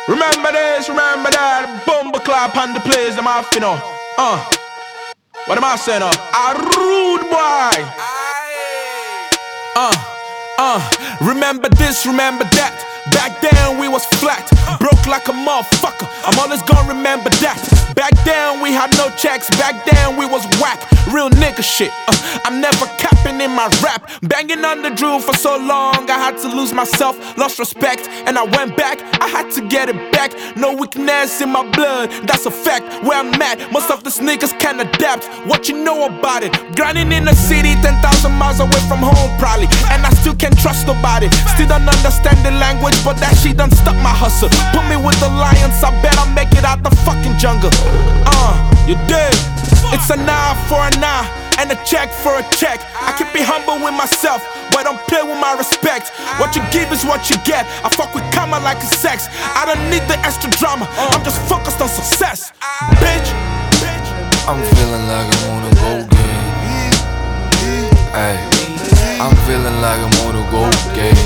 Remember this, remember that. Bumble clap on the place, them off, you know. What am I saying, A rude boy. Remember this, remember that. Back then we was flat, broke like a motherfucker. I'm always gonna remember that. Back then we had no checks, back then we was whack. Real nigga shit, I'm never capping in my rap. Banging on the drill for so long, I had to lose myself, lost respect. And I went back, I had to get it back. No weakness in my blood, that's a fact. Where I'm at, most of the niggas can adapt. What you know about it? Grinding in the city, 10,000 miles away from home probably. And I still can't trust nobody. Still don't understand the language, but that shit done stuck my hustle. Put me with the lions, I bet I'll make it out the fucking jungle. You dig? It's an eye for an eye and a check for a check. I keep it humble with myself, but don't play with my respect. What you give is what you get. I fuck with karma like it's sex. I don't need the extra drama, I'm just focused on success. Bitch. I'm feeling like I'm on a go game. Ay, I'm feeling like I'm on a go game.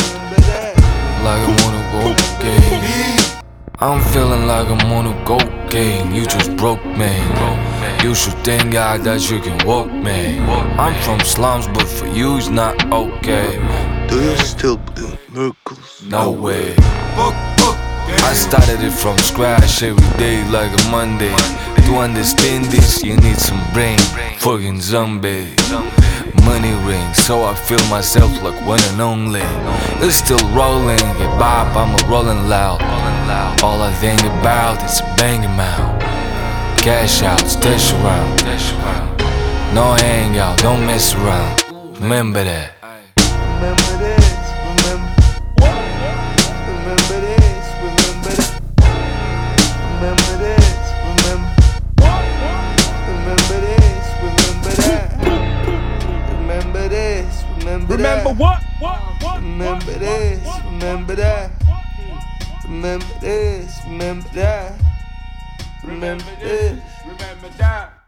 Like I'm on a go game. I'm feeling like I'm on a go game. You just broke me. You should thank God that you can walk me. I'm from slums, but for you it's not okay. Do you still believe in miracles? No way. I started it from scratch every day like a Monday. To understand this, you need some brain. Fucking zombie. Money rings, so I feel myself like one and only. It's still rolling, hip hop, I'm a rolling loud. All I think about is a bang amount. Cash out, stash around. No hangout, don't mess around. Remember that. Remember this, remember. Remember this, remember that. Remember this, remember. Remember this, remember that. Remember this, remember that. Remember what? Remember this, remember that. Remember this, remember that. Remember this, remember that.